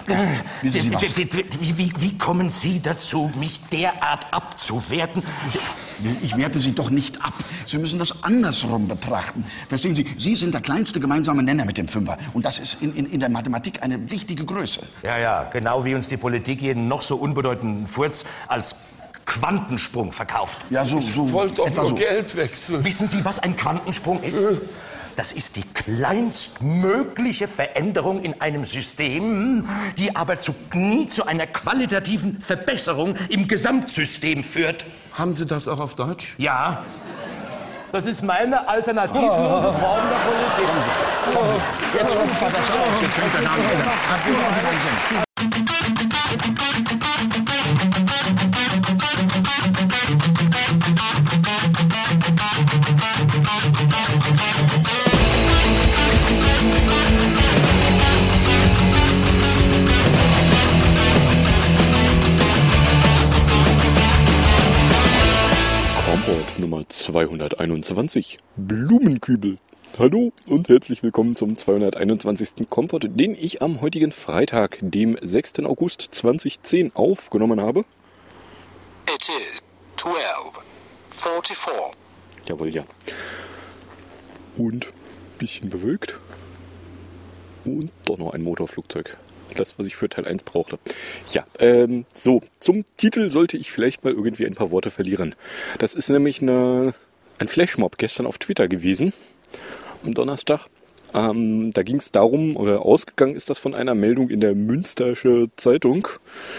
Wissen Sie was? Wie kommen Sie dazu, mich derart abzuwerten? Ich werte Sie doch nicht ab. Sie müssen das andersrum betrachten. Verstehen Sie, Sie sind der kleinste gemeinsame Nenner mit dem Fünfer. Und das ist in der Mathematik eine wichtige Größe. Ja, genau wie uns die Politik jeden noch so unbedeutenden Furz als Quantensprung verkauft. Ja, so. Ich wollte doch etwa nur so. Geld wechseln. Wissen Sie, was ein Quantensprung ist? Das ist die kleinstmögliche Veränderung in einem System, die aber nie zu einer qualitativen Verbesserung im Gesamtsystem führt. Haben Sie das auch auf Deutsch? Ja. Das ist meine alternativlose Form der Politik. Kommen Sie. Jetzt ruft Vater Schaus, jetzt fängt der Name wieder. Hat überhaupt keinen Sinn. Kompott Nummer 221, Blumenkübel. Hallo und herzlich willkommen zum 221. Kompott, den ich am heutigen Freitag, dem 6. August 2010 aufgenommen habe. It is 12:44. Jawohl, ja. Und ein bisschen bewölkt. Und doch noch ein Motorflugzeug. Das, was ich für Teil 1 brauchte. Ja, so, zum Titel sollte ich vielleicht mal irgendwie ein paar Worte verlieren. Das ist nämlich ein Flashmob gestern auf Twitter gewesen, am Donnerstag. Da ging es darum, oder ausgegangen ist das von einer Meldung in der Münstersche Zeitung,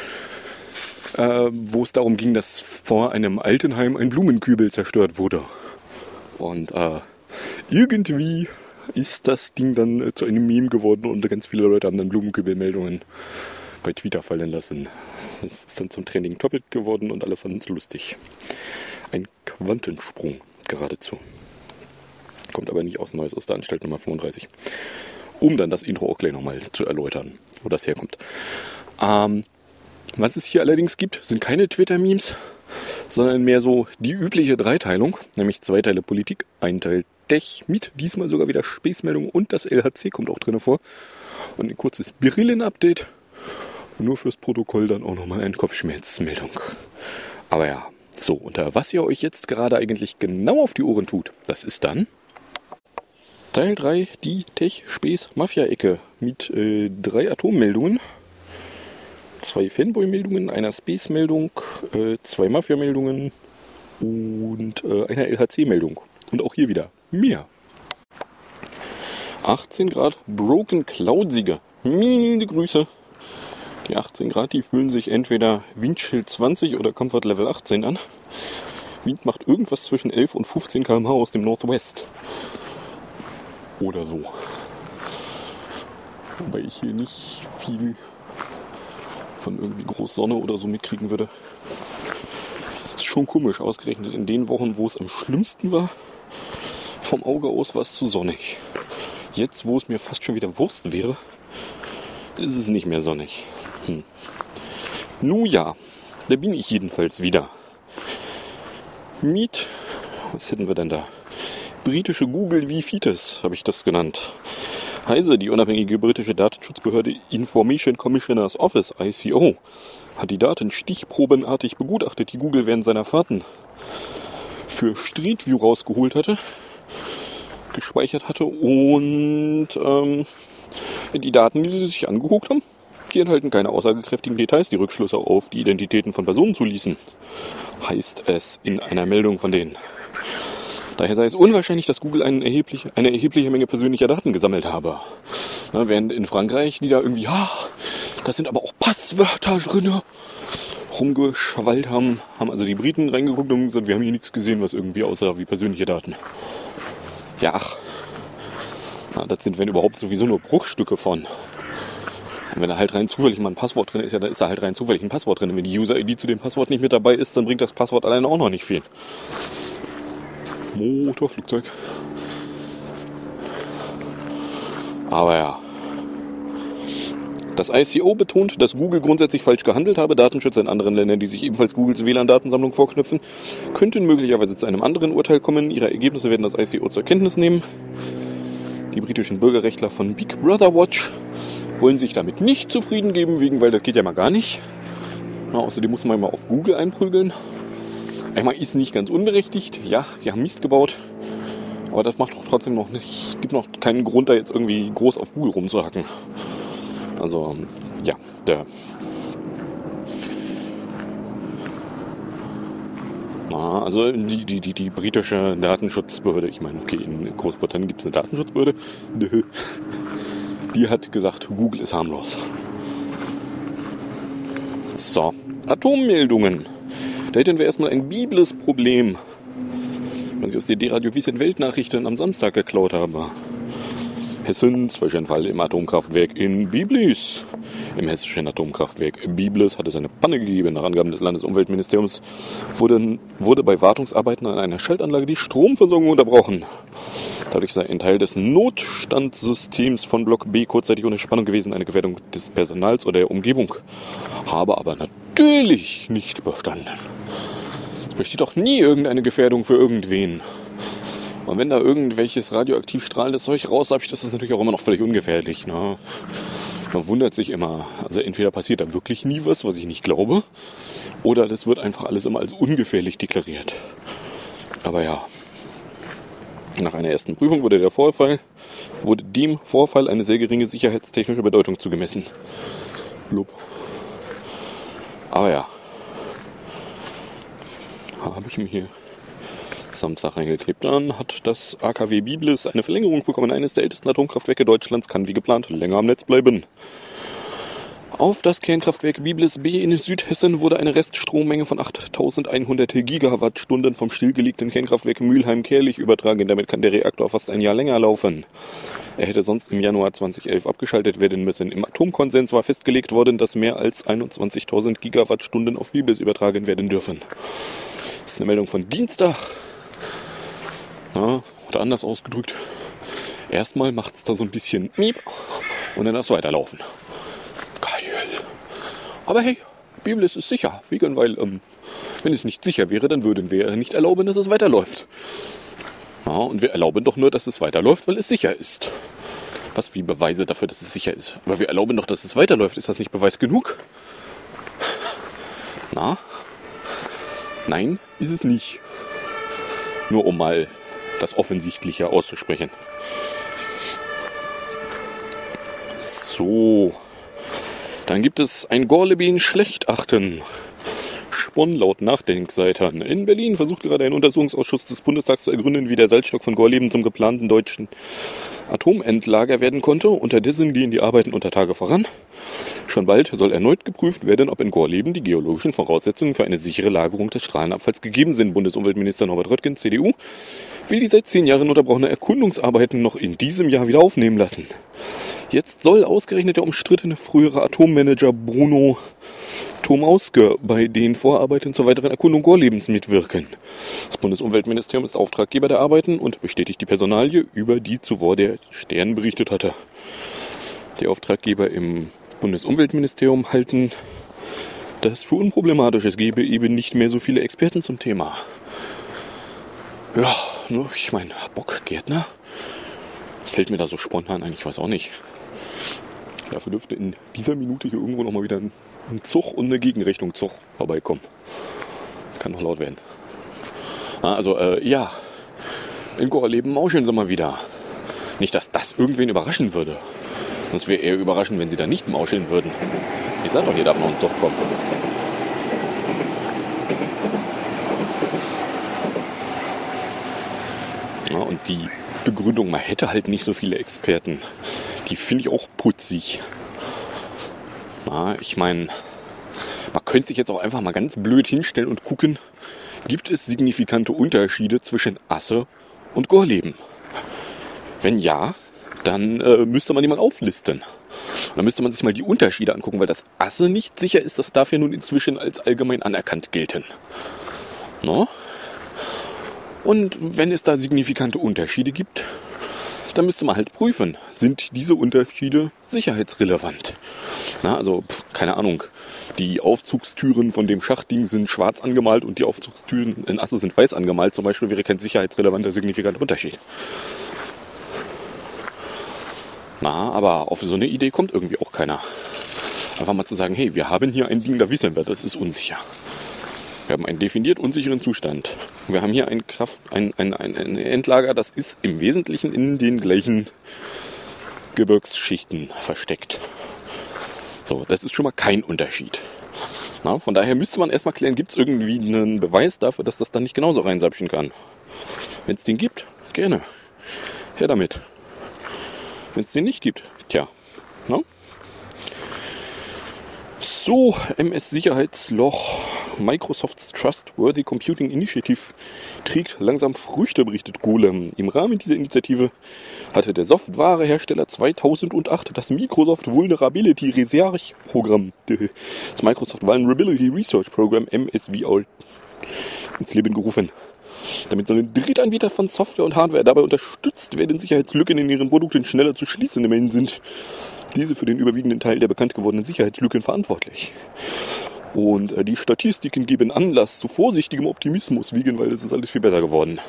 wo es darum ging, dass vor einem Altenheim ein Blumenkübel zerstört wurde. Und irgendwie ist das Ding dann zu einem Meme geworden und ganz viele Leute haben dann Blumenkübelmeldungen bei Twitter fallen lassen. Das ist dann zum Trending Topic geworden und alle fanden es lustig. Ein Quantensprung geradezu. Kommt aber nicht aus Neues aus der Anstalt Nummer 35. Um dann das Intro auch gleich nochmal zu erläutern, wo das herkommt. Was es hier allerdings gibt, sind keine Twitter-Memes, sondern mehr so die übliche Dreiteilung, nämlich 2 Teile Politik, 1 Teil Tech, mit diesmal sogar wieder Space-Meldung und das LHC kommt auch drin vor. Und ein kurzes Brillen-Update. Und nur fürs Protokoll dann auch nochmal eine Kopfschmerzmeldung. Aber ja, so, unter was ihr euch jetzt gerade eigentlich genau auf die Ohren tut, das ist dann Teil 3, die Tech-Space-Mafia-Ecke mit 3 Atommeldungen, 2 Fanboy-Meldungen, einer Space-Meldung, 2 Mafia-Meldungen und einer LHC-Meldung. Und auch hier wieder mehr. 18 Grad Broken Cloud-Sieger. Mini Grüße. Die 18 Grad, die fühlen sich entweder Windschild 20 oder Comfort Level 18 an. Wind macht irgendwas zwischen 11 und 15 km/h aus dem Northwest. Oder so. Wobei ich hier nicht viel von irgendwie groß Sonne oder so mitkriegen würde. Ist schon komisch, ausgerechnet in den Wochen, wo es am schlimmsten war. Vom Auge aus war es zu sonnig. Jetzt, wo es mir fast schon wieder Wurst wäre, ist es nicht mehr sonnig. Nun ja, da bin ich jedenfalls wieder. Was hätten wir denn da? Britische Google V-Fites habe ich das genannt. Heise, die unabhängige britische Datenschutzbehörde Information Commissioner's Office, ICO, hat die Daten stichprobenartig begutachtet, die Google während seiner Fahrten für Street View rausgeholt hatte, gespeichert hatte und die Daten, die sie sich angeguckt haben, die enthalten keine aussagekräftigen Details, die Rückschlüsse auf die Identitäten von Personen zuließen, heißt es in einer Meldung von denen. Daher sei es unwahrscheinlich, dass Google eine erhebliche Menge persönlicher Daten gesammelt habe. Na, während in Frankreich, die da irgendwie, da sind aber auch Passwörter drin, rumgeschwallt haben also die Briten reingeguckt und gesagt, wir haben hier nichts gesehen, was irgendwie aussah wie persönliche Daten. Ja, das sind, wenn überhaupt, sowieso nur Bruchstücke von. Und wenn da halt rein zufällig mal ein Passwort drin ist, ja, da ist da halt rein zufällig ein Passwort drin. Und wenn die User-ID zu dem Passwort nicht mit dabei ist, dann bringt das Passwort alleine auch noch nicht viel. Motorflugzeug. Aber ja. Das ICO betont, dass Google grundsätzlich falsch gehandelt habe. Datenschützer in anderen Ländern, die sich ebenfalls Googles WLAN-Datensammlung vorknüpfen, könnten möglicherweise zu einem anderen Urteil kommen. Ihre Ergebnisse werden das ICO zur Kenntnis nehmen. Die britischen Bürgerrechtler von Big Brother Watch wollen sich damit nicht zufrieden geben, weil das geht ja mal gar nicht. Na, außerdem muss man mal auf Google einprügeln. Einmal ist nicht ganz unberechtigt. Ja, die haben Mist gebaut. Aber das macht doch trotzdem noch nicht, gibt noch keinen Grund, da jetzt irgendwie groß auf Google rumzuhacken. Also, ja, also die britische Datenschutzbehörde, ich meine, okay, in Großbritannien gibt es eine Datenschutzbehörde, die hat gesagt, Google ist harmlos. So, Atommeldungen. Da hätten wir erstmal ein bibles Problem, was ich aus der D-Radio Wiesn Weltnachrichten am Samstag geklaut habe. Hessen, Zwischenfall im Atomkraftwerk in Biblis. Im hessischen Atomkraftwerk Biblis hat es eine Panne gegeben. Nach Angaben des Landesumweltministeriums wurde bei Wartungsarbeiten an einer Schaltanlage die Stromversorgung unterbrochen. Dadurch sei ein Teil des Notstandssystems von Block B kurzzeitig ohne Spannung gewesen, eine Gefährdung des Personals oder der Umgebung. Habe aber natürlich nicht bestanden. Es besteht doch nie irgendeine Gefährdung für irgendwen. Und wenn da irgendwelches radioaktiv strahlendes Zeug raussapscht, ist das natürlich auch immer noch völlig ungefährlich. Ne? Man wundert sich immer, also entweder passiert da wirklich nie was ich nicht glaube, oder das wird einfach alles immer als ungefährlich deklariert. Aber ja, nach einer ersten Prüfung wurde dem Vorfall eine sehr geringe sicherheitstechnische Bedeutung zugemessen. Blub. Aber ja, habe ich mir hier Samstag reingeklebt. Dann hat das AKW Biblis eine Verlängerung bekommen. Eines der ältesten Atomkraftwerke Deutschlands kann wie geplant länger am Netz bleiben. Auf das Kernkraftwerk Biblis B in Südhessen wurde eine Reststrommenge von 8.100 Gigawattstunden vom stillgelegten Kernkraftwerk Mülheim-Kärlich übertragen. Damit kann der Reaktor fast ein Jahr länger laufen. Er hätte sonst im Januar 2011 abgeschaltet werden müssen. Im Atomkonsens war festgelegt worden, dass mehr als 21.000 Gigawattstunden auf Biblis übertragen werden dürfen. Das ist eine Meldung von Dienstag. Ja, oder anders ausgedrückt. Erstmal macht es da so ein bisschen Miep und dann darf es weiterlaufen. Geil. Aber hey, Biblis ist sicher. Wegen, weil, wenn es nicht sicher wäre, dann würden wir nicht erlauben, dass es weiterläuft. Ja, und wir erlauben doch nur, dass es weiterläuft, weil es sicher ist. Was wie Beweise dafür, dass es sicher ist. Aber wir erlauben doch, dass es weiterläuft. Ist das nicht Beweis genug? Na? Nein, ist es nicht. Nur um mal das Offensichtliche auszusprechen. So. Dann gibt es ein Gorleben-Schlecht-Achten. Spon laut Nachdenkseitern. In Berlin versucht gerade ein Untersuchungsausschuss des Bundestags zu ergründen, wie der Salzstock von Gorleben zum geplanten deutschen Atomendlager werden konnte. Unterdessen gehen die Arbeiten unter Tage voran. Schon bald soll erneut geprüft werden, ob in Gorleben die geologischen Voraussetzungen für eine sichere Lagerung des Strahlenabfalls gegeben sind. Bundesumweltminister Norbert Röttgen, CDU, will die seit 10 Jahren unterbrochene Erkundungsarbeiten noch in diesem Jahr wieder aufnehmen lassen. Jetzt soll ausgerechnet der umstrittene frühere Atommanager Bruno Tomauske bei den Vorarbeiten zur weiteren Erkundung Gorlebens mitwirken. Das Bundesumweltministerium ist Auftraggeber der Arbeiten und bestätigt die Personalie, über die zuvor der Stern berichtet hatte. Die Auftraggeber im Bundesumweltministerium halten das für unproblematisch. Es gebe eben nicht mehr so viele Experten zum Thema. Ja, ich meine, Bockgärtner fällt mir da so spontan ein, ich weiß auch nicht. Dafür dürfte in dieser Minute hier irgendwo nochmal wieder ein Zug und eine Gegenrichtung Zug vorbeikommen. Das kann noch laut werden. Ja, in Gorleben mauscheln sie mal wieder. Nicht, dass das irgendwen überraschen würde. Das wäre eher überraschend, wenn sie da nicht mauscheln würden. Ich sag doch, hier darf noch ein Zug kommen. Ja, und die Begründung, man hätte halt nicht so viele Experten, die finde ich auch putzig. Na, ich meine, man könnte sich jetzt auch einfach mal ganz blöd hinstellen und gucken, gibt es signifikante Unterschiede zwischen Asse und Gorleben? Wenn ja, dann müsste man die mal auflisten. Und dann müsste man sich mal die Unterschiede angucken, weil das Asse nicht sicher ist, das darf ja nun inzwischen als allgemein anerkannt gelten. No? Und wenn es da signifikante Unterschiede gibt, dann müsste man halt prüfen, sind diese Unterschiede sicherheitsrelevant. Na, also, keine Ahnung, die Aufzugstüren von dem Schachtding sind schwarz angemalt und die Aufzugstüren in Asse sind weiß angemalt. Zum Beispiel wäre kein sicherheitsrelevanter, signifikanter Unterschied. Na, aber auf so eine Idee kommt irgendwie auch keiner. Einfach mal zu sagen, hey, wir haben hier ein Ding, da wissen wir, das ist unsicher. Wir haben einen definiert unsicheren Zustand. Wir haben hier ein Endlager, das ist im Wesentlichen in den gleichen Gebirgsschichten versteckt. So, das ist schon mal kein Unterschied. Na, von daher müsste man erstmal klären, gibt es irgendwie einen Beweis dafür, dass das dann nicht genauso reinsapschen kann. Wenn es den gibt, gerne. Her damit. Wenn es den nicht gibt, tja. Na? So, MS-Sicherheitsloch. Microsofts Trustworthy Computing Initiative trägt langsam Früchte, berichtet Golem. Im Rahmen dieser Initiative hatte der Softwarehersteller 2008 das Microsoft Vulnerability Research Programm, das Microsoft Vulnerability Research Program MSVR, ins Leben gerufen. Damit sollen Drittanbieter von Software und Hardware dabei unterstützt werden, Sicherheitslücken in ihren Produkten schneller zu schließen. Immerhin sind diese für den überwiegenden Teil der bekannt gewordenen Sicherheitslücken verantwortlich. Und die Statistiken geben Anlass zu vorsichtigem Optimismus wiegen, weil es ist alles viel besser geworden.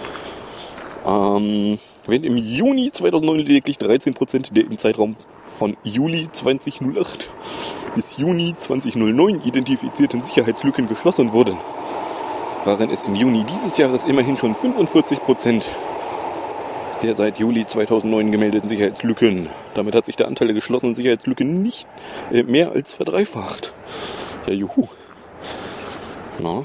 Während im Juni 2009 lediglich 13% der im Zeitraum von Juli 2008 bis Juni 2009 identifizierten Sicherheitslücken geschlossen wurden, waren es im Juni dieses Jahres immerhin schon 45% der seit Juli 2009 gemeldeten Sicherheitslücken. Damit hat sich der Anteil der geschlossenen Sicherheitslücken nicht mehr als verdreifacht. Ja, juhu. Na.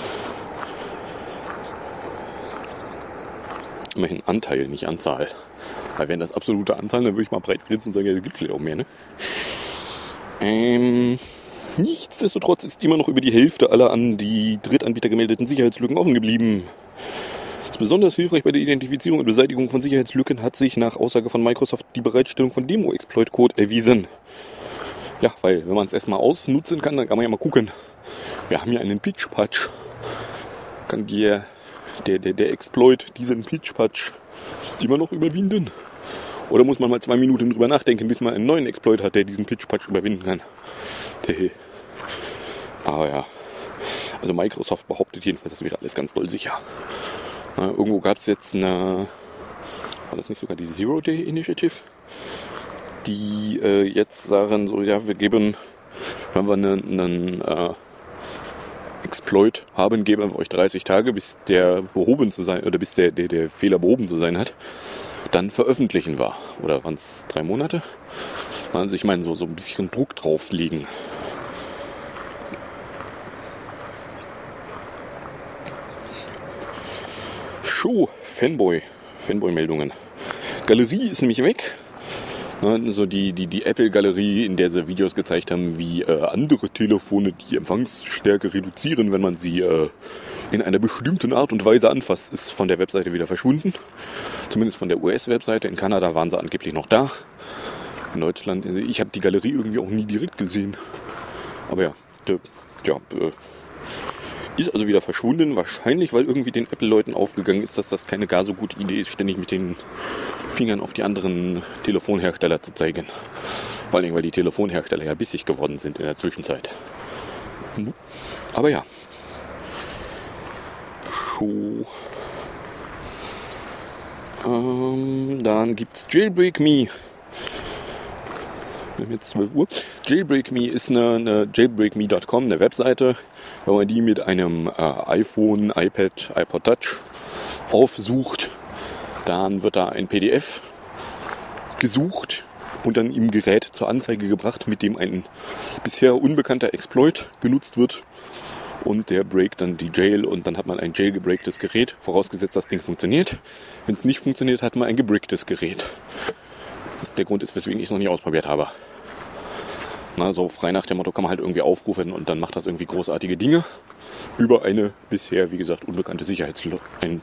Immerhin Anteil, nicht Anzahl. Weil wenn das absolute Anzahl, dann würde ich mal breit grinsen und sagen, ja, da gibt es vielleicht auch mehr, ne? Nichtsdestotrotz ist immer noch über die Hälfte aller an die Drittanbieter gemeldeten Sicherheitslücken offen geblieben. Besonders hilfreich bei der Identifizierung und Beseitigung von Sicherheitslücken hat sich nach Aussage von Microsoft die Bereitstellung von Demo-Exploit-Code erwiesen. Ja, weil wenn man es erstmal ausnutzen kann, dann kann man ja mal gucken. Wir haben hier einen Pitch-Patch. Kann der Exploit diesen Pitch-Patch immer noch überwinden? Oder muss man mal 2 Minuten drüber nachdenken, bis man einen neuen Exploit hat, der diesen Pitch-Patch überwinden kann? Aber ja, also Microsoft behauptet jedenfalls, das wäre alles ganz doll sicher. Na, irgendwo gab es jetzt war das nicht sogar die Zero-Day-Initiative? Die jetzt sagen, so, ja, wir geben, wenn wir einen Exploit haben, geben wir euch 30 Tage, bis der behoben zu sein, oder bis der Fehler behoben zu sein hat. Dann veröffentlichen wir. Oder waren es 3 Monate? Also ich meine, so ein bisschen Druck drauflegen. Fanboy-Meldungen. Galerie ist nämlich weg. So die Apple-Galerie, in der sie Videos gezeigt haben, wie andere Telefone die Empfangsstärke reduzieren, wenn man sie in einer bestimmten Art und Weise anfasst, ist von der Webseite wieder verschwunden. Zumindest von der US-Webseite. In Kanada waren sie angeblich noch da. In Deutschland, ich habe die Galerie irgendwie auch nie direkt gesehen. Aber ja, ist also wieder verschwunden. Wahrscheinlich, weil irgendwie den Apple-Leuten aufgegangen ist, dass das keine gar so gute Idee ist, ständig mit den Fingern auf die anderen Telefonhersteller zu zeigen. Vor allem, weil die Telefonhersteller ja bissig geworden sind in der Zwischenzeit. Aber ja. Dann gibt's Jailbreak Me. Wir haben jetzt 12 Uhr. Jailbreak Me ist eine jailbreakme.com, eine Webseite. Wenn man die mit einem iPhone, iPad, iPod Touch aufsucht, dann wird da ein PDF gesucht und dann im Gerät zur Anzeige gebracht, mit dem ein bisher unbekannter Exploit genutzt wird. Und der breakt dann die Jail und dann hat man ein jailgebreaktes Gerät, vorausgesetzt das Ding funktioniert. Wenn es nicht funktioniert, hat man ein gebricktes Gerät. Das der Grund ist, weswegen ich es noch nie ausprobiert habe. Na, so frei nach dem Motto kann man halt irgendwie aufrufen und dann macht das irgendwie großartige Dinge über eine bisher, wie gesagt, unbekannte Sicherheitsloch.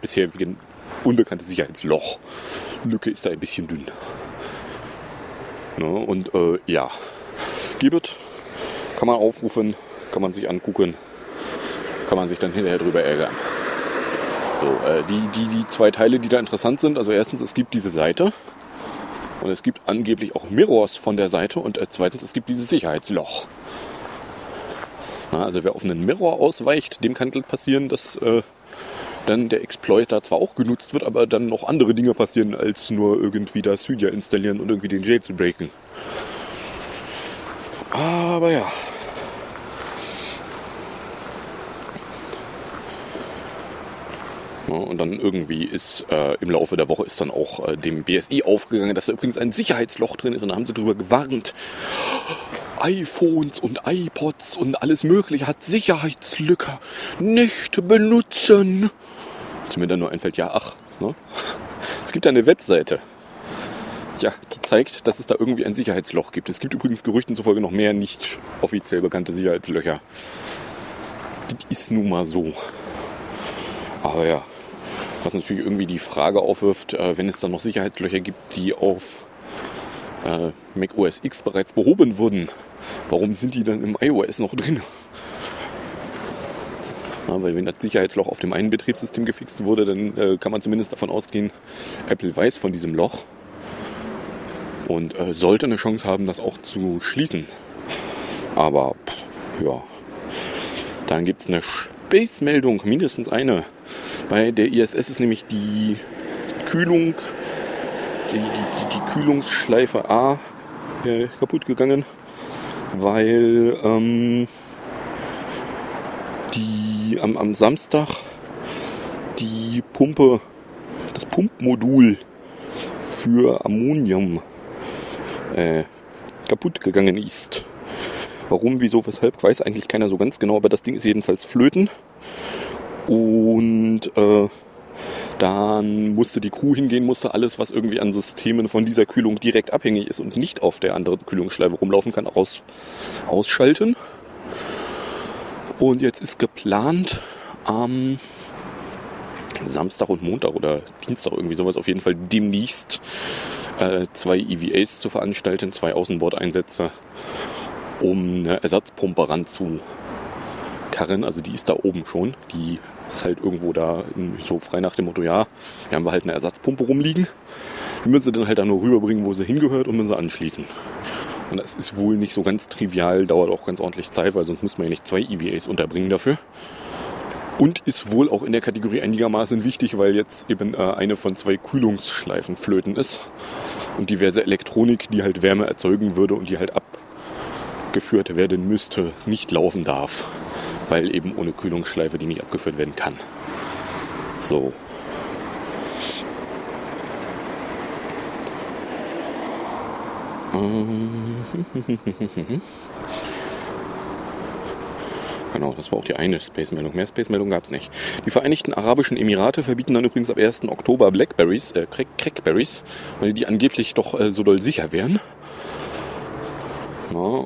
Lücke ist da ein bisschen dünn. Na, und ja, gibt, kann man aufrufen, kann man sich angucken, kann man sich dann hinterher drüber ärgern. So, die 2 Teile, die da interessant sind, also erstens, es gibt diese Seite. Und es gibt angeblich auch Mirrors von der Seite. Und zweitens, es gibt dieses Sicherheitsloch. Na, also wer auf einen Mirror ausweicht, dem kann passieren, dass dann der Exploit da zwar auch genutzt wird, aber dann noch andere Dinge passieren, als nur irgendwie das Cydia installieren und irgendwie den Jail zu breaken. Aber ja. Ja, und dann irgendwie ist im Laufe der Woche ist dann auch dem BSI aufgegangen, dass da übrigens ein Sicherheitsloch drin ist. Und da haben sie darüber gewarnt. iPhones und iPods und alles Mögliche hat Sicherheitslücke. Nicht benutzen. Was mir dann nur einfällt, ja, ne? Es gibt eine Webseite. Ja, die zeigt, dass es da irgendwie ein Sicherheitsloch gibt. Es gibt übrigens Gerüchten zufolge noch mehr nicht offiziell bekannte Sicherheitslöcher. Das ist nun mal so. Aber ja, was natürlich irgendwie die Frage aufwirft, wenn es dann noch Sicherheitslöcher gibt, die auf Mac OS X bereits behoben wurden, warum sind die dann im iOS noch drin? Ja, weil wenn das Sicherheitsloch auf dem einen Betriebssystem gefixt wurde, dann kann man zumindest davon ausgehen, Apple weiß von diesem Loch und sollte eine Chance haben, das auch zu schließen. Aber ja, dann gibt es eine Space-Meldung, mindestens eine. Bei der ISS ist nämlich die Kühlung, die Kühlungsschleife A kaputt gegangen, weil am Samstag die Pumpe, das Pumpmodul für Ammonium kaputt gegangen ist. Warum, wieso, weshalb, weiß eigentlich keiner so ganz genau, aber das Ding ist jedenfalls flöten. Und dann musste die Crew hingehen, musste alles, was irgendwie an Systemen von dieser Kühlung direkt abhängig ist und nicht auf der anderen Kühlungsschleife rumlaufen kann, ausschalten. Und jetzt ist geplant am Samstag und Montag oder Dienstag irgendwie sowas, auf jeden Fall demnächst 2 EVAs zu veranstalten, 2 Außenbordeinsätze, um eine Ersatzpumpe ranzukarren. Also die ist da oben schon, die ist halt irgendwo da so frei nach dem Motto, ja, hier haben wir halt eine Ersatzpumpe rumliegen. Die müssen sie dann halt da nur rüberbringen, wo sie hingehört und müssen sie anschließen. Und das ist wohl nicht so ganz trivial, dauert auch ganz ordentlich Zeit, weil sonst müsste man ja nicht 2 EVAs unterbringen dafür. Und ist wohl auch in der Kategorie einigermaßen wichtig, weil jetzt eben eine von 2 Kühlungsschleifen flöten ist. Und diverse Elektronik, die halt Wärme erzeugen würde und die halt abgeführt werden müsste, nicht laufen darf. Weil eben ohne Kühlungsschleife die nicht abgeführt werden kann. So. Genau, das war auch die eine Space-Meldung. Mehr Space-Meldung gab es nicht. Die Vereinigten Arabischen Emirate verbieten dann übrigens ab 1. Oktober Crackberries, weil die angeblich doch so doll sicher wären. Ja,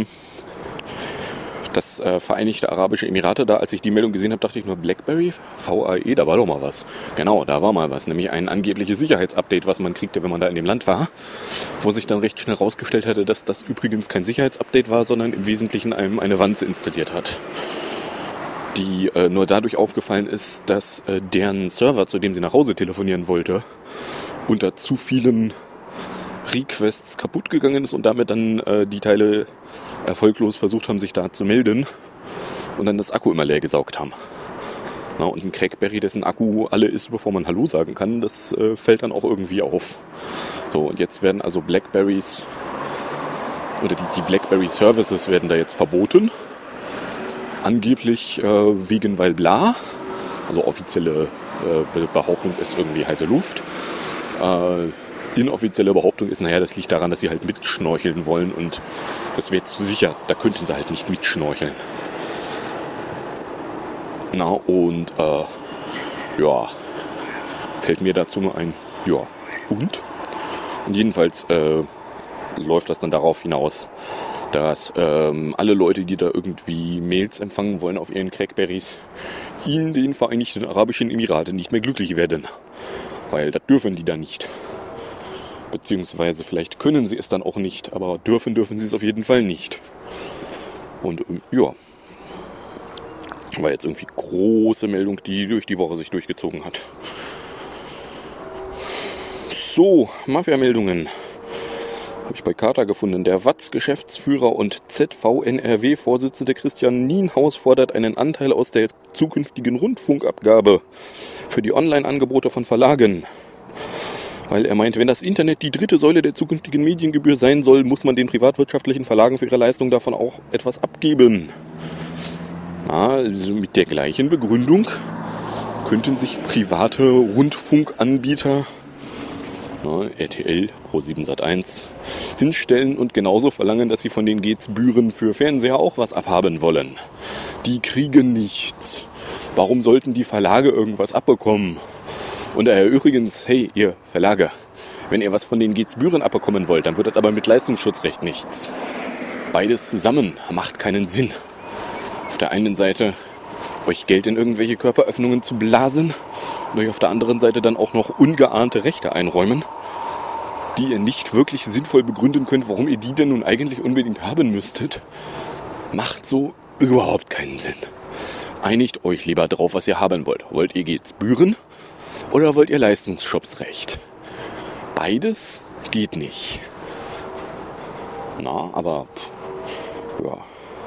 das Vereinigte Arabische Emirate, da als ich die Meldung gesehen habe, dachte ich nur BlackBerry, VAE, da war doch mal was. Genau, da war mal was, nämlich ein angebliches Sicherheitsupdate, was man kriegte, wenn man da in dem Land war, wo sich dann recht schnell herausgestellt hatte, dass das übrigens kein Sicherheitsupdate war, sondern im Wesentlichen einem eine Wanze installiert hat, die nur dadurch aufgefallen ist, dass deren Server, zu dem sie nach Hause telefonieren wollte, unter zu vielen Requests kaputt gegangen ist und damit dann die Teile erfolglos versucht haben, sich da zu melden und dann das Akku immer leer gesaugt haben. Na, und ein Crackberry, dessen Akku alle ist, bevor man Hallo sagen kann, das fällt dann auch irgendwie auf. So, und jetzt werden also Blackberries oder die Blackberry Services werden da jetzt verboten. Angeblich wegen weil bla. Also offizielle Behauptung ist irgendwie heiße Luft. Inoffizielle Behauptung ist, naja, das liegt daran, dass sie halt mitschnorcheln wollen und das wäre zu sicher, da könnten sie halt nicht mitschnorcheln. Na und ja, fällt mir dazu nur ein, ja, und jedenfalls läuft das dann darauf hinaus, dass alle Leute, die da irgendwie Mails empfangen wollen auf ihren Crackberries, in den Vereinigten Arabischen Emiraten nicht mehr glücklich werden, weil das dürfen die da nicht. Beziehungsweise vielleicht können sie es dann auch nicht, aber dürfen sie es auf jeden Fall nicht. Und ja, war jetzt irgendwie große Meldung, die durch die Woche sich durchgezogen hat. So, Mafia-Meldungen. Habe ich bei Carta gefunden. Der Watz-Geschäftsführer und ZVNRW-Vorsitzende Christian Nienhaus fordert einen Anteil aus der zukünftigen Rundfunkabgabe für die Online-Angebote von Verlagen. Weil er meint, wenn das Internet die dritte Säule der zukünftigen Mediengebühr sein soll, muss man den privatwirtschaftlichen Verlagen für ihre Leistung davon auch etwas abgeben. Also mit der gleichen Begründung könnten sich private Rundfunkanbieter, RTL, Pro7 Sat1, hinstellen und genauso verlangen, dass sie von den Gebühren für Fernseher auch was abhaben wollen. Die kriegen nichts. Warum sollten die Verlage irgendwas abbekommen? Und übrigens, hey, ihr Verlage, wenn ihr was von den Gebühren abbekommen wollt, dann wird das aber mit Leistungsschutzrecht nichts. Beides zusammen macht keinen Sinn. Auf der einen Seite euch Geld in irgendwelche Körperöffnungen zu blasen und euch auf der anderen Seite dann auch noch ungeahnte Rechte einräumen, die ihr nicht wirklich sinnvoll begründen könnt, warum ihr die denn nun eigentlich unbedingt haben müsstet, macht so überhaupt keinen Sinn. Einigt euch lieber drauf, was ihr haben wollt. Wollt ihr Gebühren oder wollt ihr Leistungsschutzrecht? Beides geht nicht. Aber ja.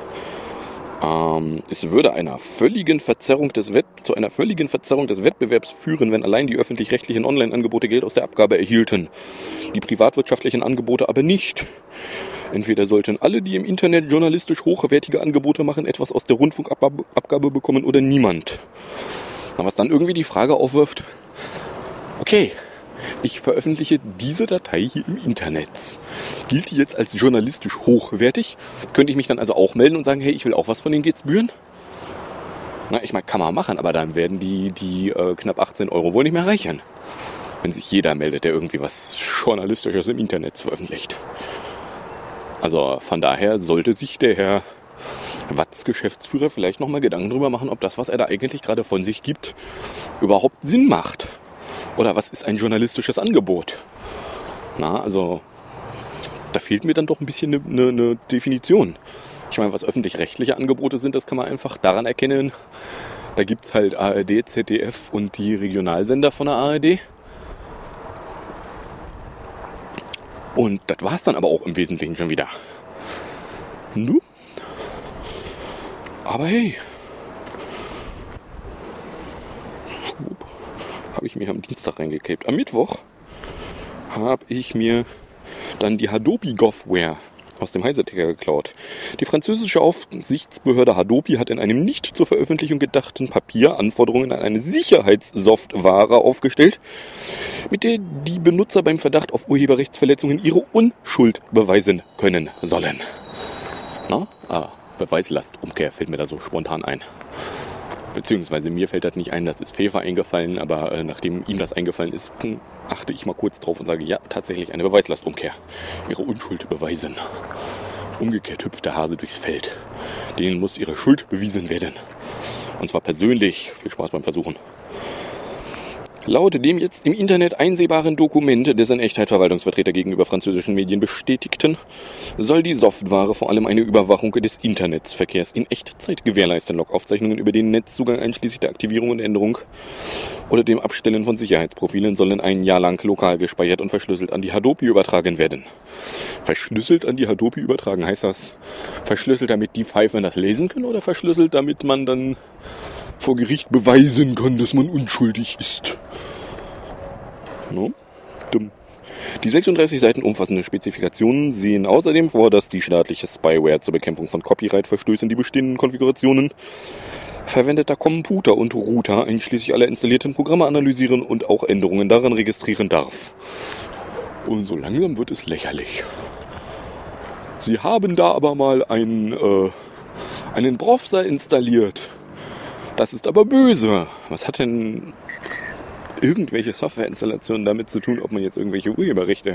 Es würde zu einer völligen Verzerrung des Wettbewerbs führen, wenn allein die öffentlich-rechtlichen Online-Angebote Geld aus der Abgabe erhielten, die privatwirtschaftlichen Angebote aber nicht. Entweder sollten alle, die im Internet journalistisch hochwertige Angebote machen, etwas aus der Rundfunkabgabe bekommen oder niemand. Was dann irgendwie die Frage aufwirft, okay, ich veröffentliche diese Datei hier im Internet. Gilt die jetzt als journalistisch hochwertig? Könnte ich mich dann also auch melden und sagen, hey, ich will auch was von den Gebühren? Ich meine, kann man machen, aber dann werden die knapp 18 € wohl nicht mehr reichen. Wenn sich jeder meldet, der irgendwie was Journalistisches im Internet veröffentlicht. Also von daher sollte sich der Herr Watz-Geschäftsführer vielleicht nochmal Gedanken drüber machen, ob das, was er da eigentlich gerade von sich gibt, überhaupt Sinn macht. Oder was ist ein journalistisches Angebot? Also da fehlt mir dann doch ein bisschen eine Definition. Ich meine, was öffentlich-rechtliche Angebote sind, das kann man einfach daran erkennen. Da gibt es halt ARD, ZDF und die Regionalsender von der ARD. Und das war es dann aber auch im Wesentlichen schon wieder. Aber hey. Habe ich mir am Dienstag reingeklebt. Am Mittwoch habe ich mir dann die Hadopi Govware aus dem Heise-Ticker geklaut. Die französische Aufsichtsbehörde Hadopi hat in einem nicht zur Veröffentlichung gedachten Papier Anforderungen an eine Sicherheitssoftware aufgestellt, mit der die Benutzer beim Verdacht auf Urheberrechtsverletzungen ihre Unschuld beweisen können sollen. Beweislastumkehr fällt mir da so spontan ein. Beziehungsweise mir fällt das nicht ein, das ist Pfeffer eingefallen, aber nachdem ihm das eingefallen ist, achte ich mal kurz drauf und sage, ja, tatsächlich eine Beweislastumkehr. Ihre Unschuld beweisen. Umgekehrt hüpft der Hase durchs Feld. Denen muss ihre Schuld bewiesen werden. Und zwar persönlich. Viel Spaß beim Versuchen. Laut dem jetzt im Internet einsehbaren Dokument, dessen Echtheit Verwaltungsvertreter gegenüber französischen Medien bestätigten, soll die Software vor allem eine Überwachung des Internetsverkehrs in Echtzeit gewährleisten. Logaufzeichnungen über den Netzzugang einschließlich der Aktivierung und Änderung oder dem Abstellen von Sicherheitsprofilen sollen ein Jahr lang lokal gespeichert und verschlüsselt an die Hadopi übertragen werden. Verschlüsselt an die Hadopi übertragen, heißt das verschlüsselt, damit die Pfeifen das lesen können, oder verschlüsselt, damit man dann vor Gericht beweisen kann, dass man unschuldig ist? Dumm. Die 36 Seiten umfassende Spezifikationen sehen außerdem vor, dass die staatliche Spyware zur Bekämpfung von Copyright-Verstößen die bestehenden Konfigurationen verwendeter Computer und Router einschließlich aller installierten Programme analysieren und auch Änderungen daran registrieren darf. Und so langsam wird es lächerlich. Sie haben da aber mal einen Browser installiert. Das ist aber böse. Was hat denn irgendwelche Softwareinstallationen damit zu tun, ob man jetzt irgendwelche Urheberrechte...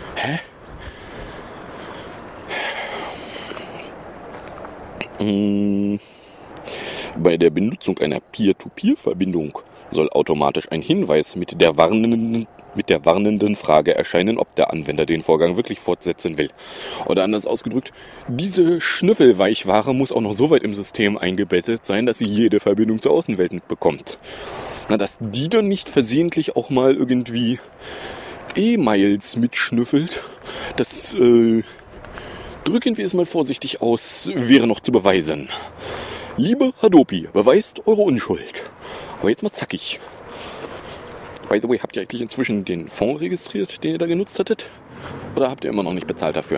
Bei der Benutzung einer Peer-to-Peer-Verbindung soll automatisch ein Hinweis mit der warnenden Frage erscheinen, ob der Anwender den Vorgang wirklich fortsetzen will. Oder anders ausgedrückt, diese Schnüffelweichware muss auch noch so weit im System eingebettet sein, dass sie jede Verbindung zur Außenwelt mitbekommt. Dass die dann nicht versehentlich auch mal irgendwie E-Mails mitschnüffelt. Das, drücken wir es mal vorsichtig aus, wäre noch zu beweisen. Liebe Hadopi, beweist eure Unschuld. Aber jetzt mal zackig. By the way, habt ihr eigentlich inzwischen den Fonds registriert, den ihr da genutzt hattet? Oder habt ihr immer noch nicht bezahlt dafür?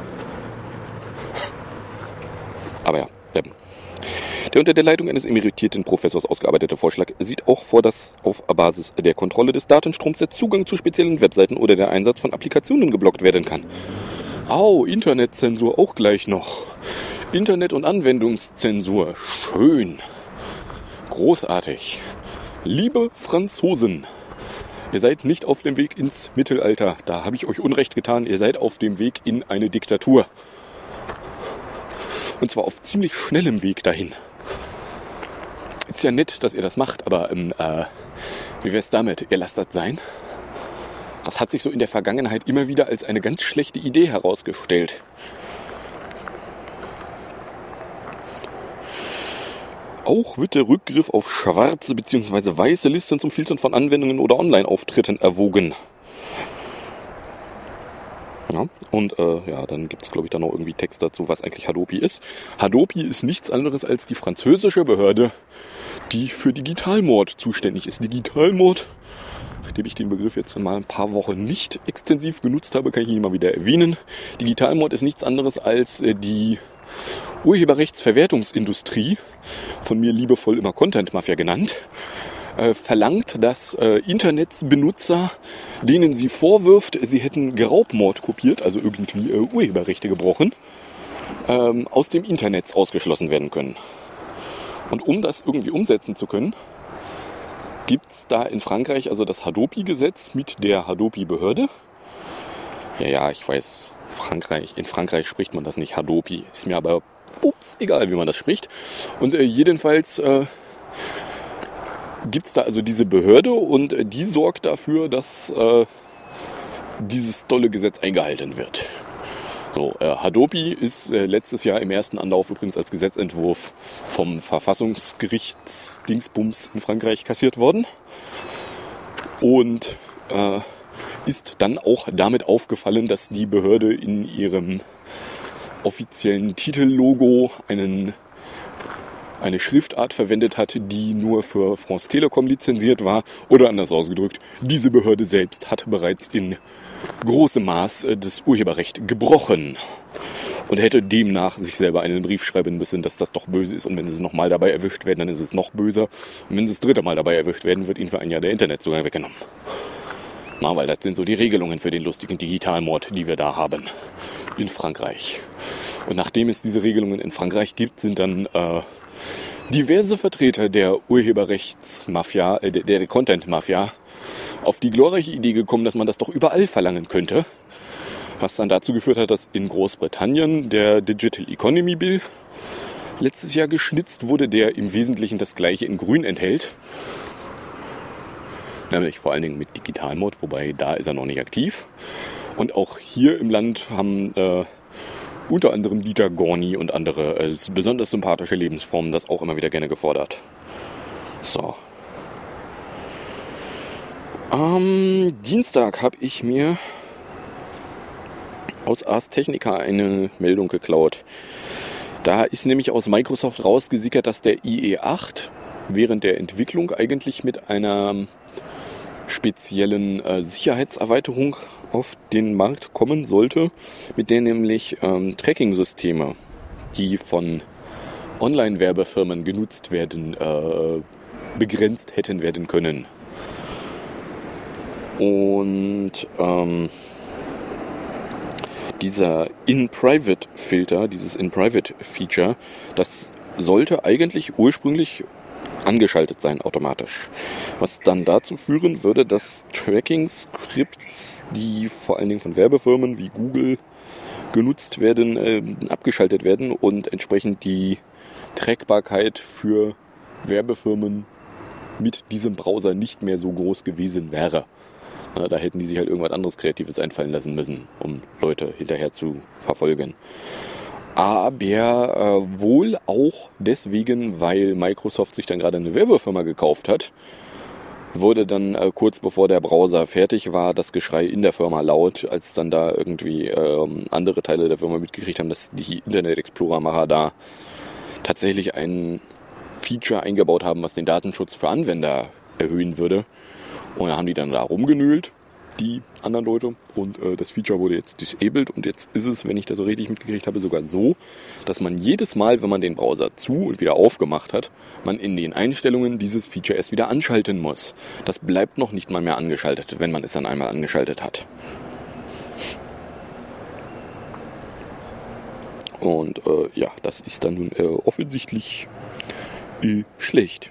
Aber ja, der unter der Leitung eines emeritierten Professors ausgearbeitete Vorschlag sieht auch vor, dass auf Basis der Kontrolle des Datenstroms der Zugang zu speziellen Webseiten oder der Einsatz von Applikationen geblockt werden kann. Au, Internetzensur auch gleich noch. Internet- und Anwendungszensur. Schön. Großartig. Liebe Franzosen, ihr seid nicht auf dem Weg ins Mittelalter. Da habe ich euch Unrecht getan. Ihr seid auf dem Weg in eine Diktatur. Und zwar auf ziemlich schnellem Weg dahin. Ist ja nett, dass ihr das macht, aber wie wär's damit? Ihr lasst das sein? Das hat sich so in der Vergangenheit immer wieder als eine ganz schlechte Idee herausgestellt. Auch wird der Rückgriff auf schwarze bzw. weiße Listen zum Filtern von Anwendungen oder Online-Auftritten erwogen. Ja, und dann gibt es, glaube ich, da noch irgendwie Text dazu, was eigentlich Hadopi ist. Hadopi ist nichts anderes als die französische Behörde, die für Digitalmord zuständig ist. Digitalmord, nachdem ich den Begriff jetzt mal ein paar Wochen nicht extensiv genutzt habe, kann ich ihn mal wieder erwähnen. Digitalmord ist nichts anderes als die Urheberrechtsverwertungsindustrie, von mir liebevoll immer Content Mafia genannt, verlangt, dass Internetsbenutzer, denen sie vorwirft, sie hätten Geraubmord kopiert, also irgendwie Urheberrechte gebrochen, aus dem Internet ausgeschlossen werden können. Und um das irgendwie umsetzen zu können, gibt es da in Frankreich also das Hadopi-Gesetz mit der Hadopi-Behörde. Ja, ich weiß, in Frankreich spricht man das nicht Hadopi, ist mir aber egal, wie man das spricht. Und jedenfalls gibt es da also diese Behörde und die sorgt dafür, dass dieses tolle Gesetz eingehalten wird. So, Hadopi ist letztes Jahr im ersten Anlauf übrigens als Gesetzentwurf vom Verfassungsgerichtsdingsbums in Frankreich kassiert worden und ist dann auch damit aufgefallen, dass die Behörde in ihrem offiziellen Titellogo eine Schriftart verwendet hat, die nur für France Telekom lizenziert war. Oder anders ausgedrückt, diese Behörde selbst hat bereits in großem Maß das Urheberrecht gebrochen und hätte demnach sich selber einen Brief schreiben müssen, dass das doch böse ist. Und wenn sie nochmal dabei erwischt werden, dann ist es noch böser. Und wenn sie das dritte Mal dabei erwischt werden, wird ihnen für ein Jahr der Internetzugang weggenommen. Na, weil das sind so die Regelungen für den lustigen Digitalmord, die wir da haben in Frankreich. Und nachdem es diese Regelungen in Frankreich gibt, sind dann diverse Vertreter der Urheberrechtsmafia, der Content-Mafia, auf die glorreiche Idee gekommen, dass man das doch überall verlangen könnte. Was dann dazu geführt hat, dass in Großbritannien der Digital Economy Bill letztes Jahr geschnitzt wurde, der im Wesentlichen das Gleiche in Grün enthält. Nämlich vor allen Dingen mit Digitalmord, wobei da ist er noch nicht aktiv. Und auch hier im Land haben unter anderem Dieter Gorni und andere besonders sympathische Lebensformen das auch immer wieder gerne gefordert. So. Am Dienstag habe ich mir aus Ars Technica eine Meldung geklaut. Da ist nämlich aus Microsoft rausgesickert, dass der IE8 während der Entwicklung eigentlich mit einer speziellen Sicherheitserweiterung auf den Markt kommen sollte, mit der nämlich Tracking-Systeme, die von Online-Werbefirmen genutzt werden, begrenzt hätten werden können. Und dieser In-Private-Filter, dieses In-Private-Feature, das sollte eigentlich ursprünglich angeschaltet sein automatisch. Was dann dazu führen würde, dass Tracking-Scripts, die vor allen Dingen von Werbefirmen wie Google genutzt werden, abgeschaltet werden und entsprechend die Trackbarkeit für Werbefirmen mit diesem Browser nicht mehr so groß gewesen wäre. Da hätten die sich halt irgendwas anderes Kreatives einfallen lassen müssen, um Leute hinterher zu verfolgen. Aber wohl auch deswegen, weil Microsoft sich dann gerade eine Werbefirma gekauft hat, wurde dann kurz bevor der Browser fertig war, das Geschrei in der Firma laut, als dann da irgendwie andere Teile der Firma mitgekriegt haben, dass die Internet Explorer-Macher da tatsächlich ein Feature eingebaut haben, was den Datenschutz für Anwender erhöhen würde. Und da haben die dann da rumgenölt, die anderen Leute, und das Feature wurde jetzt disabled, und jetzt ist es, wenn ich das so richtig mitgekriegt habe, sogar so, dass man jedes Mal, wenn man den Browser zu und wieder aufgemacht hat, man in den Einstellungen dieses Feature erst wieder anschalten muss. Das bleibt noch nicht mal mehr angeschaltet, wenn man es dann einmal angeschaltet hat. Und ja, das ist dann nun offensichtlich schlecht.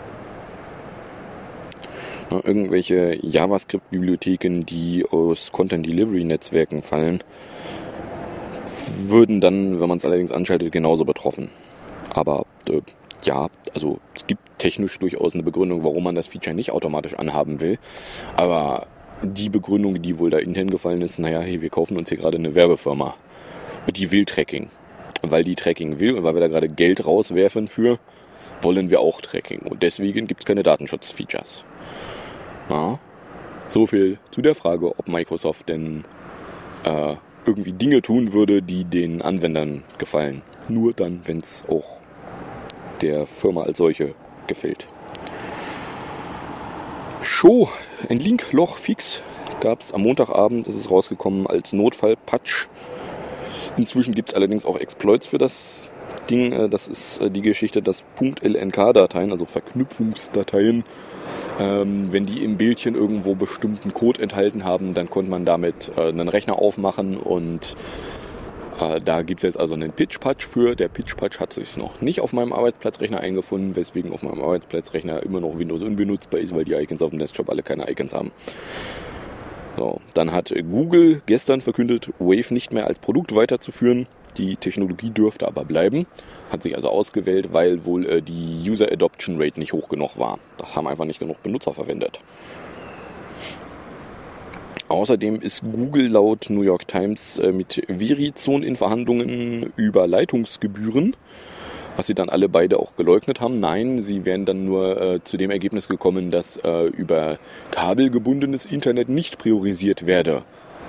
Irgendwelche JavaScript-Bibliotheken, die aus Content-Delivery-Netzwerken fallen, würden dann, wenn man es allerdings anschaltet, genauso betroffen. Aber ja, also es gibt technisch durchaus eine Begründung, warum man das Feature nicht automatisch anhaben will. Aber die Begründung, die wohl da intern gefallen ist, naja, hey, wir kaufen uns hier gerade eine Werbefirma. Und die will Tracking. Und weil die Tracking will und weil wir da gerade Geld rauswerfen für, wollen wir auch Tracking. Und deswegen gibt es keine Datenschutzfeatures. Na, so viel zu der Frage, ob Microsoft denn irgendwie Dinge tun würde, die den Anwendern gefallen. Nur dann, wenn es auch der Firma als solche gefällt. Show, ein Linkloch fix gab es am Montagabend, das ist rausgekommen als Notfall-Patch. Inzwischen gibt es allerdings auch Exploits für das Ding. Das ist die Geschichte, dass .lnk-Dateien, also Verknüpfungsdateien, wenn die im Bildchen irgendwo bestimmten Code enthalten haben, dann konnte man damit einen Rechner aufmachen, und da gibt es jetzt also einen Pitch-Patch für. Der Pitch-Patch hat sich noch nicht auf meinem Arbeitsplatzrechner eingefunden, weswegen auf meinem Arbeitsplatzrechner immer noch Windows unbenutzbar ist, weil die Icons auf dem Desktop alle keine Icons haben. So, dann hat Google gestern verkündet, Wave nicht mehr als Produkt weiterzuführen. Die Technologie dürfte aber bleiben. Hat sich also ausgewählt, weil wohl die User Adoption Rate nicht hoch genug war. Das haben einfach nicht genug Benutzer verwendet. Außerdem ist Google laut New York Times mit Verizon in Verhandlungen über Leitungsgebühren, was sie dann alle beide auch geleugnet haben. Nein, sie wären dann nur zu dem Ergebnis gekommen, dass über kabelgebundenes Internet nicht priorisiert werde.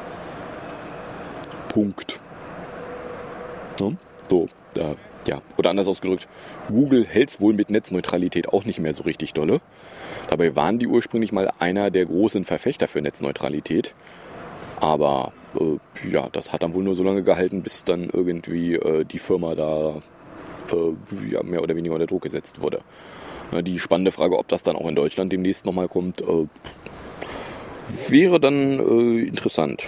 Punkt. Ja, so, ja. Oder anders ausgedrückt, Google hält es wohl mit Netzneutralität auch nicht mehr so richtig dolle. Dabei waren die ursprünglich mal einer der großen Verfechter für Netzneutralität. Aber ja, das hat dann wohl nur so lange gehalten, bis dann irgendwie die Firma da ja, mehr oder weniger unter Druck gesetzt wurde. Die spannende Frage, ob das dann auch in Deutschland demnächst nochmal kommt, wäre dann interessant.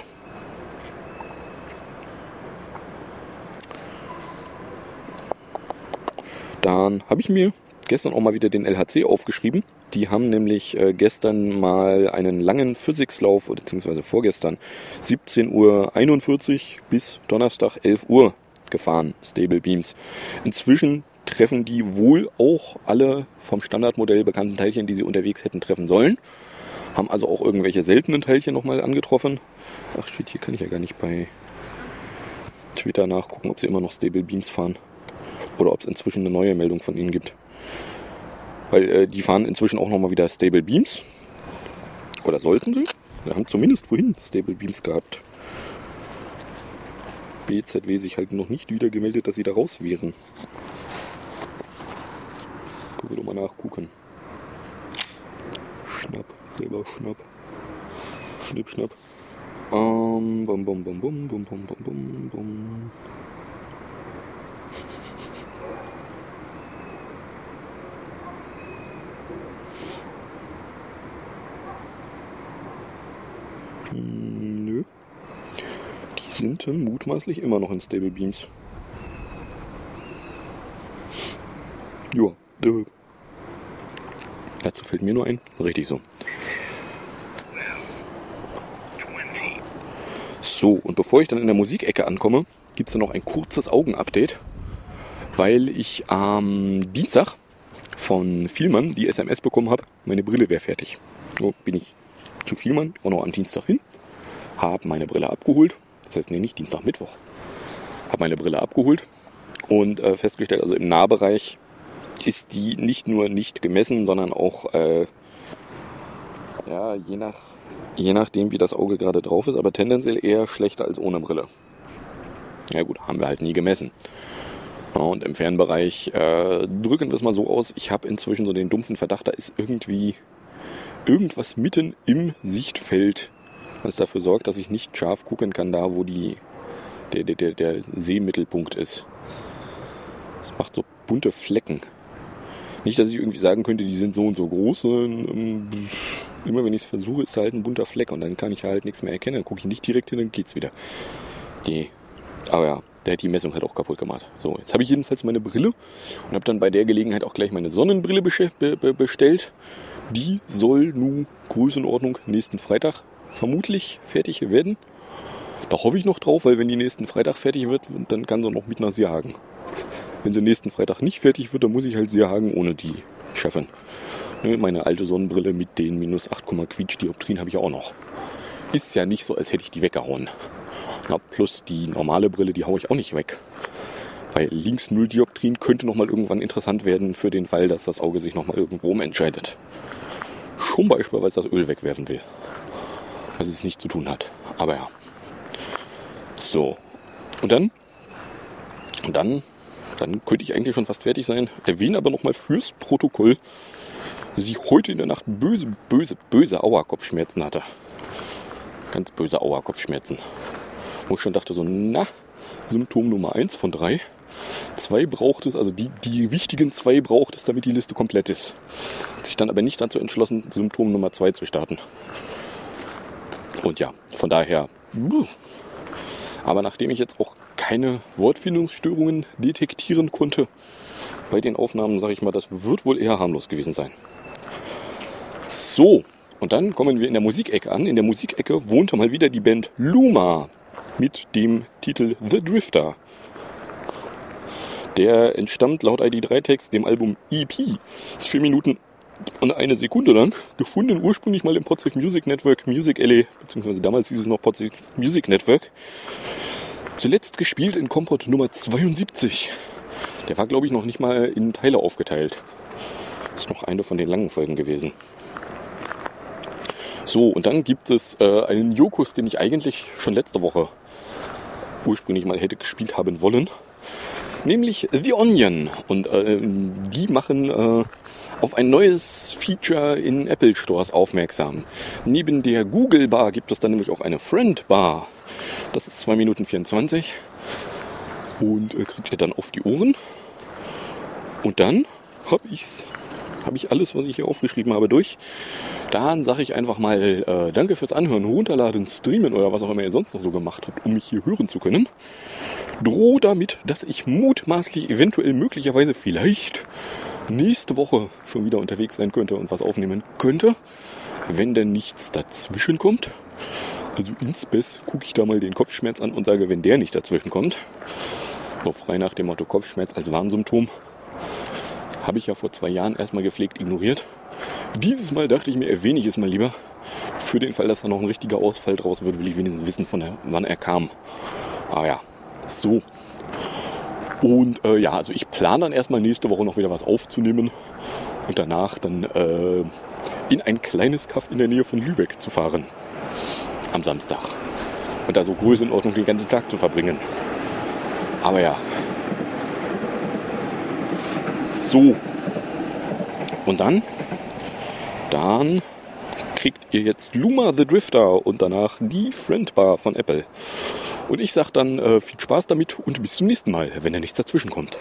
Dann habe ich mir gestern auch mal wieder den LHC aufgeschrieben. Die haben nämlich gestern mal einen langen Physikslauf, beziehungsweise vorgestern 17:41 Uhr bis Donnerstag 11 Uhr gefahren, Stable Beams. Inzwischen treffen die wohl auch alle vom Standardmodell bekannten Teilchen, die sie unterwegs hätten treffen sollen. Haben also auch irgendwelche seltenen Teilchen nochmal angetroffen. Ach shit, hier kann ich ja gar nicht bei Twitter nachgucken, ob sie immer noch Stable Beams fahren. Oder ob es inzwischen eine neue Meldung von ihnen gibt. Weil die fahren inzwischen auch nochmal wieder Stable Beams. Oder sollten sie? Wir haben zumindest vorhin Stable Beams gehabt. BZW sich halt noch nicht wieder gemeldet, dass sie da raus wären. Können wir doch mal nachgucken. Schnapp, selber schnapp. Schnipp, schnapp. Bum, bum, bum, bum, bum, bum, bum, bum, bum. Nö. Die sind mutmaßlich immer noch in Stable Beams. Ja, dazu fällt mir nur ein. Richtig so. So, und bevor ich dann in der Musikecke ankomme, gibt es dann noch ein kurzes Augenupdate, weil ich am Dienstag von Vielmann die SMS bekommen habe, meine Brille wäre fertig. So bin ich zu Vielmann auch noch am Dienstag hin, habe meine Brille abgeholt, das heißt, nee, nicht Dienstag, Mittwoch, habe meine Brille abgeholt und festgestellt, also im Nahbereich ist die nicht nur nicht gemessen, sondern auch Ja, je nachdem, wie das Auge gerade drauf ist, aber tendenziell eher schlechter als ohne Brille. Ja gut, haben wir halt nie gemessen. Ja, und im Fernbereich drücken wir es mal so aus, ich habe inzwischen so den dumpfen Verdacht, da ist irgendwie irgendwas mitten im Sichtfeld, was dafür sorgt, dass ich nicht scharf gucken kann, da wo der Sehmittelpunkt ist. Das macht so bunte Flecken. Nicht, dass ich irgendwie sagen könnte, die sind so und so groß, sondern immer wenn ich es versuche, ist da halt ein bunter Fleck und dann kann ich halt nichts mehr erkennen. Dann gucke ich nicht direkt hin, dann geht's wieder. Aber ja, der hat die Messung halt auch kaputt gemacht. So, jetzt habe ich jedenfalls meine Brille und habe dann bei der Gelegenheit auch gleich meine Sonnenbrille bestellt. Die soll nun Größenordnung nächsten Freitag vermutlich fertig werden. Da hoffe ich noch drauf, weil wenn die nächsten Freitag fertig wird, dann kann sie noch mit nach Sierhagen. Wenn sie nächsten Freitag nicht fertig wird, dann muss ich halt Sierhagen ohne die schaffen. Meine alte Sonnenbrille mit den minus 8, Quietsch Dioptrien habe ich auch noch. Ist ja nicht so, als hätte ich die weggehauen. Na, plus die normale Brille, die haue ich auch nicht weg. Weil links 0 Dioptrien könnte nochmal irgendwann interessant werden für den Fall, dass das Auge sich nochmal irgendwo umentscheidet. Zum Beispiel, weil es das Öl wegwerfen will. Was es nicht zu tun hat. Aber ja. So. Und dann könnte ich eigentlich schon fast fertig sein. Erwähne aber nochmal fürs Protokoll, dass ich heute in der Nacht böse Auerkopfschmerzen hatte. Ganz böse Auerkopfschmerzen. Wo ich schon dachte so, Symptom Nummer 1 von 3. 2 braucht es, also die wichtigen 2 braucht es, damit die Liste komplett ist. Hat sich dann aber nicht dazu entschlossen, Symptom Nummer 2 zu starten. Und ja, von daher. Aber nachdem ich jetzt auch keine Wortfindungsstörungen detektieren konnte bei den Aufnahmen, sage ich mal, das wird wohl eher harmlos gewesen sein. So, und dann kommen wir in der Musikecke an. In der Musikecke wohnte mal wieder die Band Luma mit dem Titel The Drifter. Der entstammt laut ID3-Text dem Album EP. Ist 4 Minuten und 1 Sekunde lang. Gefunden ursprünglich mal im Podsafe Music Network, Music LA, beziehungsweise damals hieß es noch Podsafe Music Network. Zuletzt gespielt in Kompott Nummer 72. Der war, glaube ich, noch nicht mal in Teile aufgeteilt. Ist noch eine von den langen Folgen gewesen. So, und dann gibt es einen Jokus, den ich eigentlich schon letzte Woche ursprünglich mal hätte gespielt haben wollen. Nämlich The Onion. Und die machen auf ein neues Feature in Apple Stores aufmerksam. Neben der Google Bar gibt es dann nämlich auch eine Friend Bar. Das ist 2 Minuten 24. Und kriegt ihr dann auf die Ohren. Und dann habe ich alles, was ich hier aufgeschrieben habe, durch. Dann sage ich einfach mal danke fürs Anhören, runterladen, streamen oder was auch immer ihr sonst noch so gemacht habt, um mich hier hören zu können. Droh damit, dass ich mutmaßlich, eventuell, möglicherweise, vielleicht nächste Woche schon wieder unterwegs sein könnte und was aufnehmen könnte, wenn denn nichts dazwischen kommt. Also insbes gucke ich da mal den Kopfschmerz an und sage, wenn der nicht dazwischen kommt, so frei nach dem Motto Kopfschmerz als Warnsymptom, habe ich ja vor 2 Jahren erstmal gepflegt ignoriert. Dieses Mal dachte ich mir, erwähne ich es mal lieber. Für den Fall, dass da noch ein richtiger Ausfall draus wird, will ich wenigstens wissen, wann er kam. Ah ja, so. Und ja, also ich plane dann erstmal nächste Woche noch wieder was aufzunehmen und danach dann in ein kleines Kaff in der Nähe von Lübeck zu fahren. Am Samstag. Und da so Größenordnung den ganzen Tag zu verbringen. Aber ja. So. Und dann kriegt ihr jetzt Luma the Drifter und danach die Friend Bar von Apple. Und ich sag dann viel Spaß damit und bis zum nächsten Mal, wenn da nichts dazwischen kommt.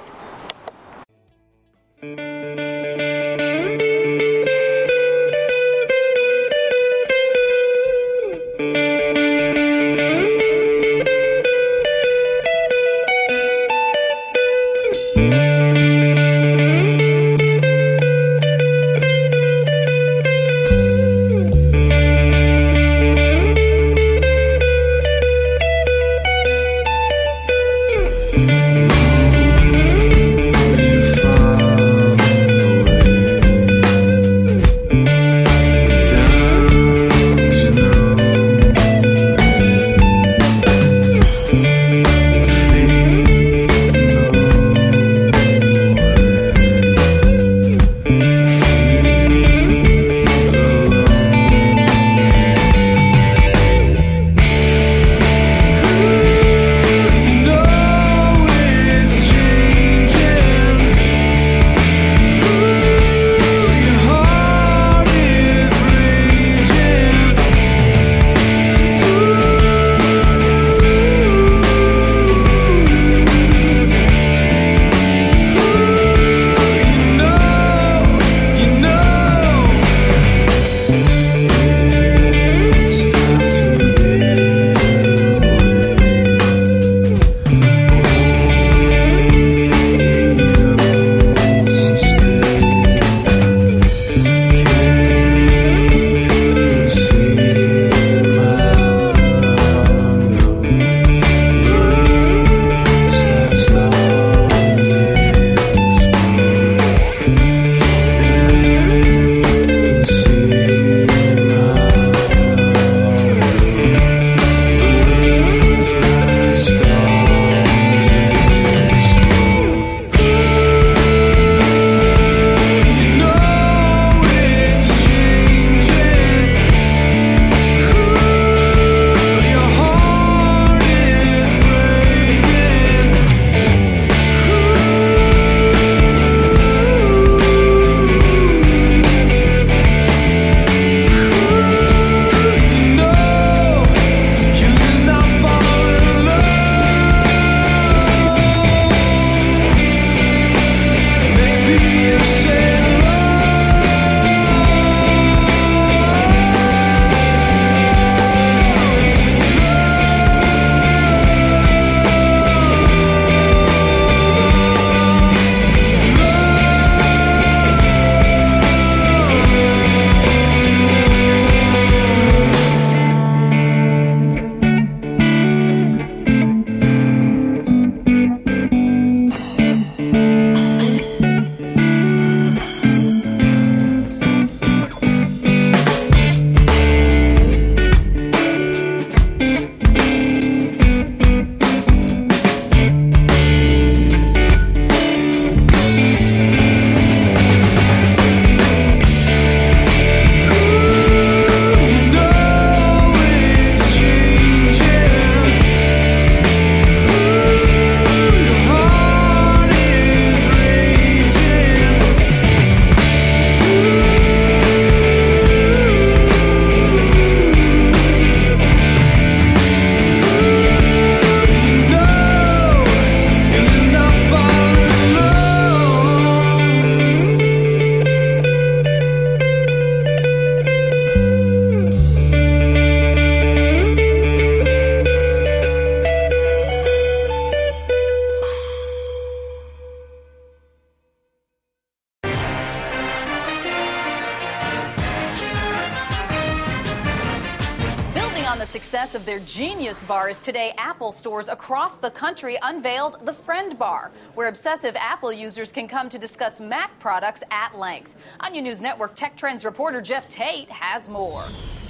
success of their Genius Bar is today, Apple stores across the country unveiled the Friend Bar, where obsessive Apple users can come to discuss Mac products at length. Onion News Network Tech Trends reporter Jeff Tate has more.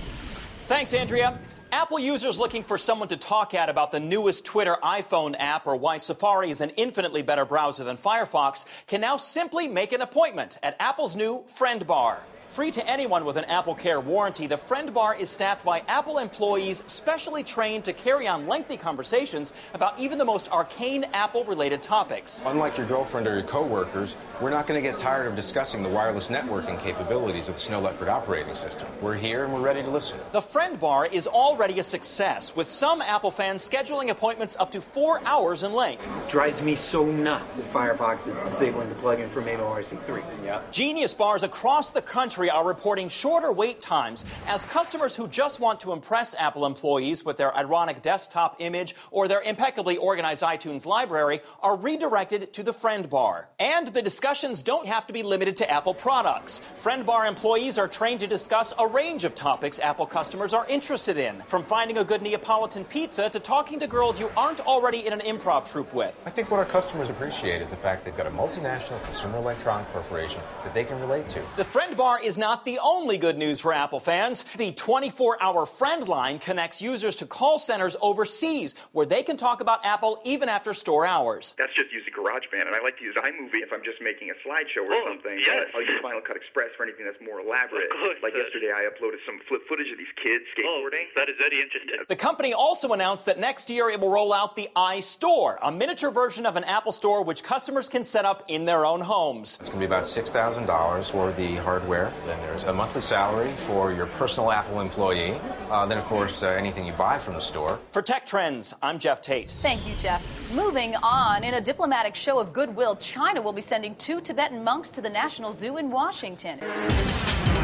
Thanks, Andrea. Apple users looking for someone to talk at about the newest Twitter iPhone app or why Safari is an infinitely better browser than Firefox can now simply make an appointment at Apple's new Friend Bar. Free to anyone with an Apple Care warranty, the Friend Bar is staffed by Apple employees specially trained to carry on lengthy conversations about even the most arcane Apple-related topics. Unlike your girlfriend or your coworkers, we're not going to get tired of discussing the wireless networking capabilities of the Snow Leopard operating system. We're here and we're ready to listen. The Friend Bar is already a success, with some Apple fans scheduling appointments up to 4 hours in length. Drives me so nuts that Firefox is disabling the plugin for Mail RC3. Yeah. Genius Bars across the country are reporting shorter wait times as customers who just want to impress Apple employees with their ironic desktop image or their impeccably organized iTunes library are redirected to the Friend Bar. And the discussions don't have to be limited to Apple products. Friend Bar employees are trained to discuss a range of topics Apple customers are interested in, from finding a good Neapolitan pizza to talking to girls you aren't already in an improv troupe with. I think what our customers appreciate is the fact they've got a multinational consumer electronic corporation that they can relate to. The Friend Bar is not the only good news for Apple fans. The 24-hour Friend Line connects users to call centers overseas where they can talk about Apple even after store hours. That's just using GarageBand, and I like to use iMovie if I'm just making a slideshow or something. Yes. I'll use Final Cut Express for anything that's more elaborate. Like yesterday, I uploaded some footage of these kids skateboarding. That is very interesting. The company also announced that next year it will roll out the iStore, a miniature version of an Apple Store which customers can set up in their own homes. It's going to be about $6,000 for the hardware. Then there's a monthly salary for your personal Apple employee. Then, of course, anything you buy from the store. For Tech Trends, I'm Jeff Tate. Thank you, Jeff. Moving on, in a diplomatic show of goodwill, China will be sending 2 Tibetan monks to the National Zoo in Washington.